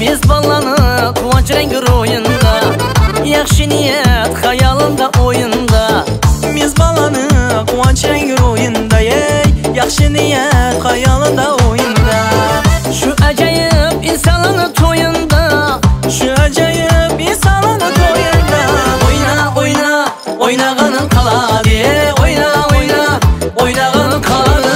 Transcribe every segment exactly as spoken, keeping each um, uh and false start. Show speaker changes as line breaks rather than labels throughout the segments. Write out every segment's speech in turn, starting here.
Miz ballanı kuvvanç rengi royunda, yaxshi niyat xayolimda o'yinda.
Miz ballanı kuvvanç rengi royunda, ey yaxshi niyat xayolida o'yinda.
Shu ajoyib insonlarni to'yinda,
Shu ajoyib insonlarni to'yinda.
Oyna oyna o'ynaganing qoladi, oyna oyna o'ynaganing qoladi.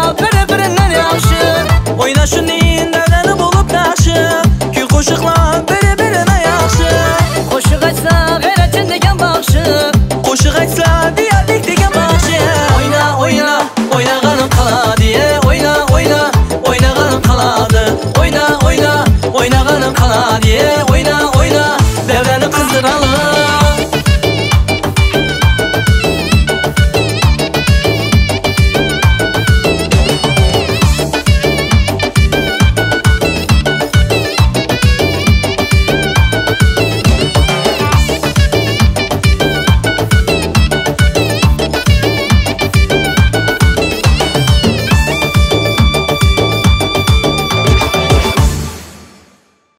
Oyna şunun derdini bulup naşı, ki qo'shiqlar